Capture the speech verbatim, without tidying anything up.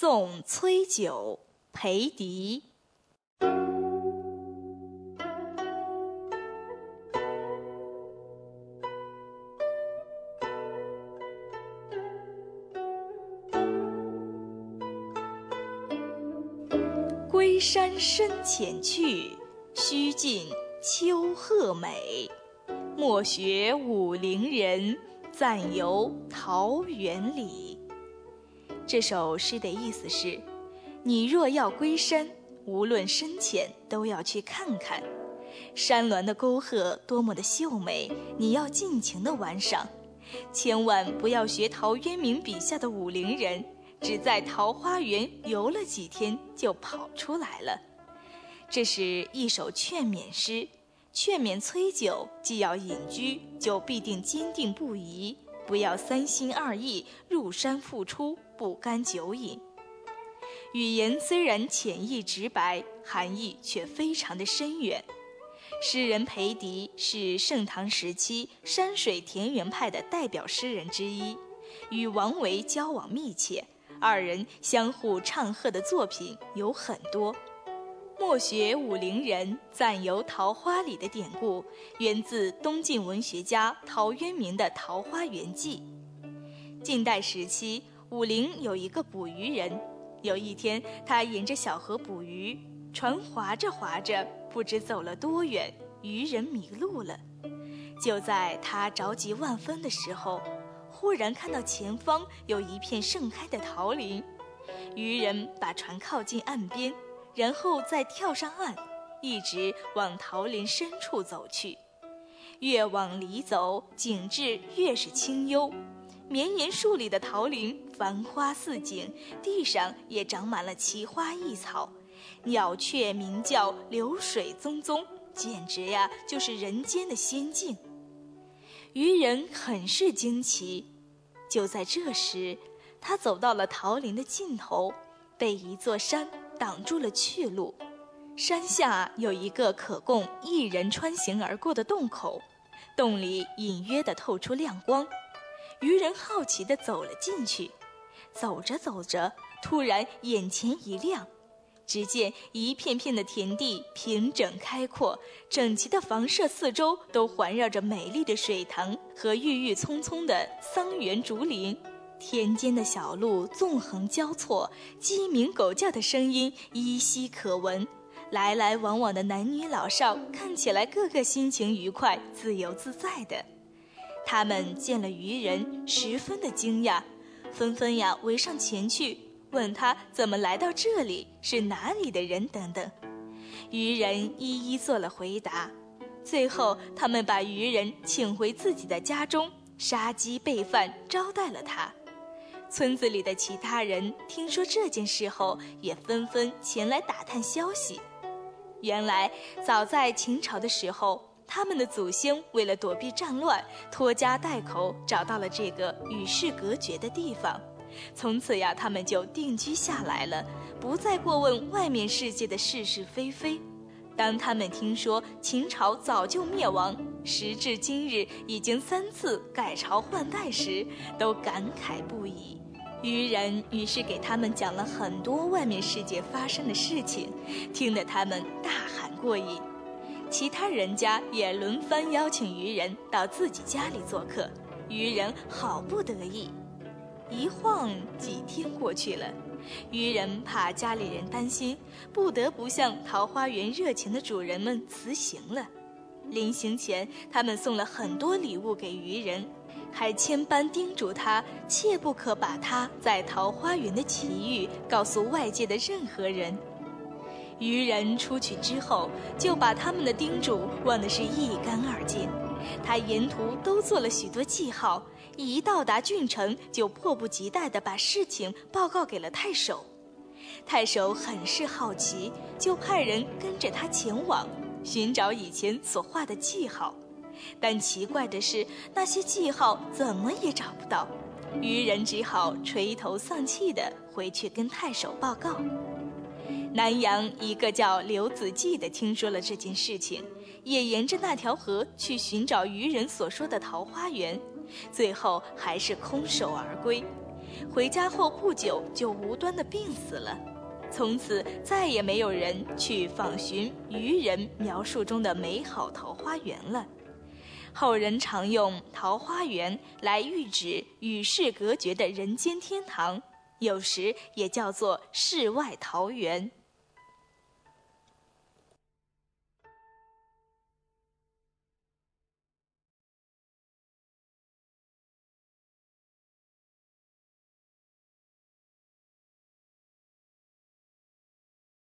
宋崔九裴迪。归山深浅去，须尽秋鹤美。莫学武陵人，暂游桃源里。这首诗的意思是，你若要归山，无论深浅都要去看看。山峦的沟壑多么的秀美，你要尽情地玩赏。千万不要学陶渊明笔下的武陵人，只在桃花源游了几天就跑出来了。这是一首劝勉诗，劝勉崔九既要隐居，就必定坚定不移，不要三心二意，入山复出，不甘久饮。语言虽然浅易直白，含义却非常的深远。诗人裴迪是盛唐时期山水田园派的代表诗人之一，与王维交往密切，二人相互唱和的作品有很多。莫学武陵人，暂游桃花里的典故源自东晋文学家陶渊明的《桃花源记》。晋代时期，武陵有一个捕鱼人，有一天他沿着小河捕鱼，船划着划着，不知走了多远，渔人迷路了。就在他着急万分的时候，忽然看到前方有一片盛开的桃林，渔人把船靠近岸边，然后再跳上岸，一直往桃林深处走去。越往里走，景致越是清幽，绵延数里的桃林繁花似锦，地上也长满了奇花异草，鸟雀鸣叫，流水淙淙，简直呀就是人间的仙境。渔人很是惊奇，就在这时，他走到了桃林的尽头，被一座山挡住了去路。山下有一个可供一人穿行而过的洞口，洞里隐约地透出亮光。渔人好奇地走了进去，走着走着，突然眼前一亮，只见一片片的田地平整开阔，整齐的房舍四周都环绕着美丽的水塘和郁郁葱葱的桑园竹林。田间的小路纵横交错，鸡鸣狗叫的声音依稀可闻，来来往往的男女老少看起来个个心情愉快，自由自在的。他们见了渔人，十分的惊讶，纷纷呀围上前去，问他怎么来到这里，是哪里的人等等。渔人一一做了回答，最后他们把渔人请回自己的家中，杀鸡备饭招待了他。村子里的其他人听说这件事后，也纷纷前来打探消息。原来早在秦朝的时候，他们的祖先为了躲避战乱，拖家带口找到了这个与世隔绝的地方。从此呀，他们就定居下来了，不再过问外面世界的是是非非。当他们听说秦朝早就灭亡，时至今日已经三次改朝换代时，都感慨不已。渔人于是给他们讲了很多外面世界发生的事情，听得他们大喊过瘾。其他人家也轮番邀请渔人到自己家里做客，渔人好不得意。一晃几天过去了，渔人怕家里人担心，不得不向桃花源热情的主人们辞行了。临行前，他们送了很多礼物给渔人，还千般叮嘱他切不可把他在桃花源的奇遇告诉外界的任何人。渔人出去之后，就把他们的叮嘱忘得是一干二净。他沿途都做了许多记号，一到达郡城，就迫不及待地把事情报告给了太守。太守很是好奇，就派人跟着他前往，寻找以前所画的记号。但奇怪的是，那些记号怎么也找不到。渔人只好垂头丧气地回去跟太守报告。南阳一个叫刘子骥的听说了这件事情，也沿着那条河去寻找渔人所说的桃花源，最后还是空手而归。 回家后不久就无端地病死了。从此再也没有人去访寻渔人描述中的美好桃花源了。后人常用桃花源来喻指与世隔绝的人间天堂，有时也叫做世外桃源。